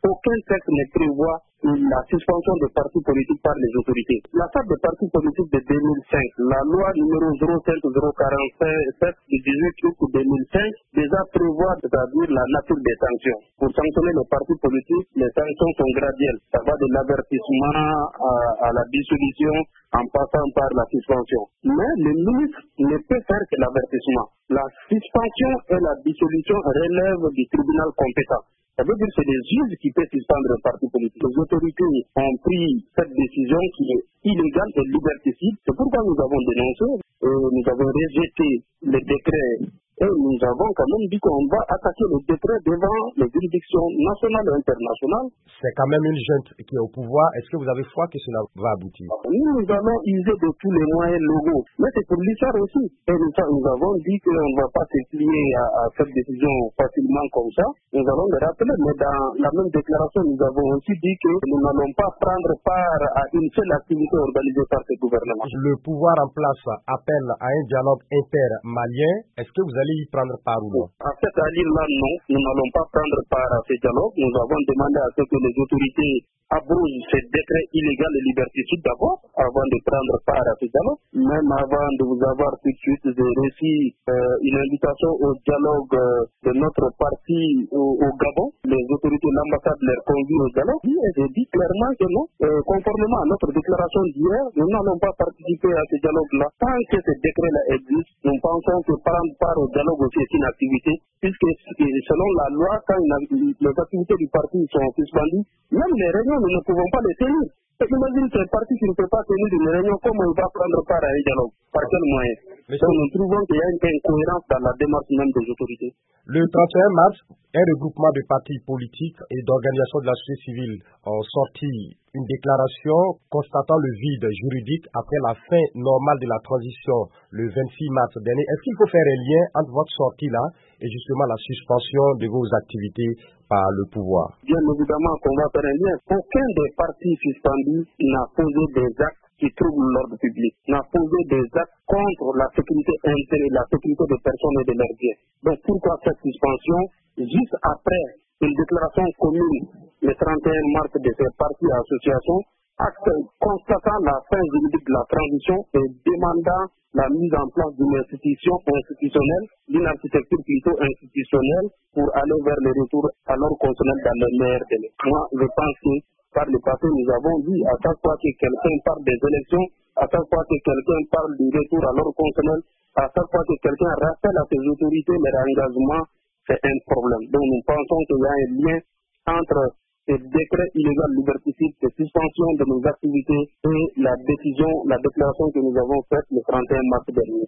aucun texte ne prévoit la suspension des partis politiques par les autorités. La charte des partis politiques de 2005, la loi numéro 05047 du 18 août 2005, déjà prévoit, c'est-à-dire la nature des sanctions. Pour sanctionner les partis politiques, les sanctions sont graduelles. Ça va de l'avertissement à la dissolution en passant par la suspension. Mais le ministre ne peut faire que l'avertissement. La suspension et la dissolution relèvent du tribunal compétent. Ça veut dire que c'est les juges qui peuvent suspendre un parti politique. Les autorités ont pris cette décision qui est illégale et liberticide. C'est pourquoi nous avons dénoncé et nous avons rejeté les décrets. Et nous avons quand même dit qu'on va attaquer le décret devant les juridictions nationales et internationales. C'est quand même une junte qui est au pouvoir. Est-ce que vous avez foi que cela va aboutir? Nous allons user de tous les moyens légaux. Mais c'est pour l'histoire aussi. Et nous avons dit qu'on ne va pas se plier à cette décision facilement comme ça. Nous allons le rappeler. Mais dans la même déclaration, nous avons aussi dit que nous n'allons pas prendre part à une seule activité organisée par ce gouvernement. Le pouvoir en place appelle à un dialogue inter-malien. Est-ce que vous allez y prendre part ou non? À cette allure-là, non. Nous n'allons pas prendre part à ce dialogue. Nous avons demandé à ce que les autorités abrogent ces décrets illégaux et liberticides d'abord, avant de prendre part à ce dialogue. Même avant de vous avoir tout de suite, j'ai reçu une invitation au dialogue de notre parti au Gabon. Les autorités de l'ambassade leur conduisent au dialogue. Et j'ai dit clairement que non. Conformément à notre déclaration d'hier, nous n'allons pas participer à ce dialogue-là. Tant que ce décret-là existe, nous pensons que prendre part au dialogue aussi est une activité, puisque selon la loi, quand les activités du parti sont suspendues, même les réunions, nous ne pouvons pas les tenir. Imagine qu'un parti qui ne peut pas tenir une réunion, comment il va prendre part à un dialogue? Par quel moyen? Donc nous trouvons qu'il y a une incohérence dans la démarche même des autorités. Le 31 mars, un regroupement de partis politiques et d'organisations de la société civile ont sorti une déclaration constatant le vide juridique après la fin normale de la transition le 26 mars dernier. Est-ce qu'il faut faire un lien entre votre sortie-là et justement la suspension de vos activités par le pouvoir? Bien évidemment qu'on va faire un lien. Aucun des partis suspendus n'a posé des actes qui troublent l'ordre public, n'a posé des actes contre la sécurité intérieure, la sécurité des personnes et de leurs biens. Donc pourquoi cette suspension? Juste après une déclaration commune le 31 mars de ces partis et associations, acte constatant la fin juridique de la transition et demandant la mise en place d'une institution institutionnelle, d'une architecture plutôt institutionnelle pour aller vers le retour à l'ordre constitutionnel dans les meilleurs délais. Moi, je pense que par le passé, nous avons dit à chaque fois que quelqu'un parle des élections, à chaque fois que quelqu'un parle du retour à l'ordre constitutionnel, à chaque fois que quelqu'un rappelle à ses autorités leur engagement, c'est un problème. Donc nous pensons qu'il y a un lien entre ces décrets illégaux liberticides, ces suspensions de nos activités et la décision, la déclaration que nous avons faite le 31 mars dernier.